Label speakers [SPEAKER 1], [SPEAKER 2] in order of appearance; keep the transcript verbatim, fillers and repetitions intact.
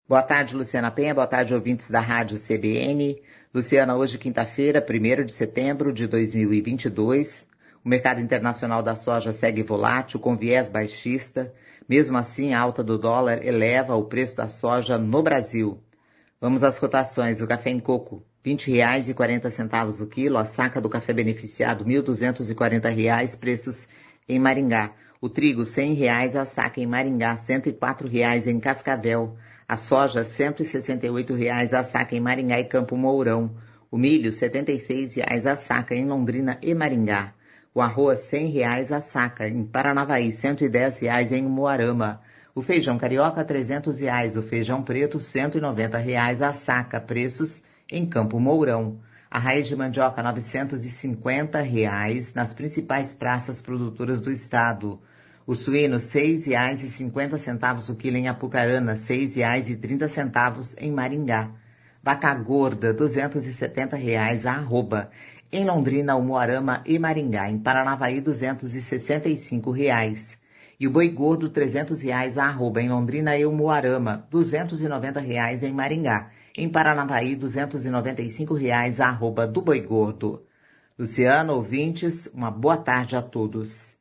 [SPEAKER 1] Boa tarde, Luciana Penha. Boa tarde, ouvintes da Rádio C B N. Luciana, hoje quinta-feira, primeiro de setembro de dois mil e vinte e dois. O mercado internacional da soja segue volátil, com viés baixista. Mesmo assim, a alta do dólar eleva o preço da soja no Brasil. Vamos às cotações. O café em coco, vinte reais e quarenta centavos o quilo. A saca do café beneficiado, mil duzentos e quarenta reais, preços em Maringá. O trigo, cem reais a saca em Maringá, cento e quatro reais em Cascavel. A soja, cento e sessenta e oito reais a saca em Maringá e Campo Mourão. O milho, setenta e seis reais a saca em Londrina e Maringá. O arroz, cem reais a saca em Paranavaí, cento e dez reais em Umuarama. O feijão carioca, trezentos reais. O feijão preto, cento e noventa reais a saca. Preços em Campo Mourão. A raiz de mandioca, novecentos e cinquenta reais nas principais praças produtoras do estado. O suíno, seis reais e cinquenta centavos o quilo em Apucarana, seis reais e trinta centavos em Maringá. Vaca gorda, duzentos e setenta reais a arroba. Em Londrina, Umuarama e Maringá. Em Paranavaí, duzentos e sessenta e cinco reais. E o boi gordo, trezentos reais a arroba. Em Londrina e Umuarama, duzentos e noventa reais em Maringá. Em Paranavaí, duzentos e noventa e cinco reais a arroba do boi gordo. Luciano, ouvintes, uma boa tarde a todos.